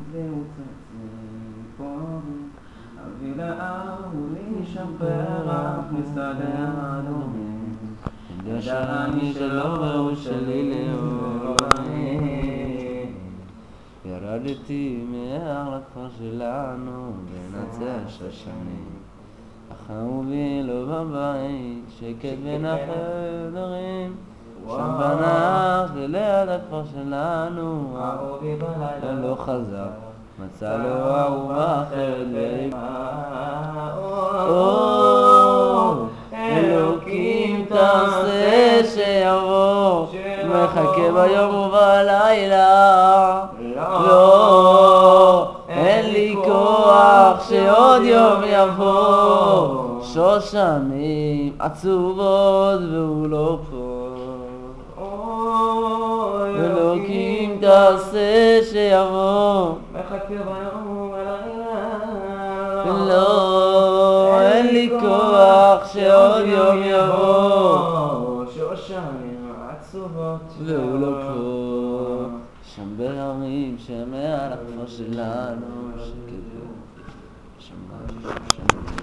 אביא לאב ולשפר אף מסתדר אדומים ידע אני שלא והוא שלי לעולמי ירדתי מהר לכפר שלנו ונצח שושנים אהובי לו בבית שקט בין החדרים שם בנח וליד הכפר שלנו אהובי בלילה לא חזר מצא לו אהובה אחרת אלוקים תעשה שיבוא מחכה ביום ובלילה לא אין לי כוח שעוד יום יבוא שושנים עצובות והוא לא פה אלוקים תעשה שיבוא מחכה ביום ובלילה לא אין לי כוח שעוד יום יבוא שושנים עצובות והוא לא פה שם בהרים שמעל הכפר שלנו שקט שם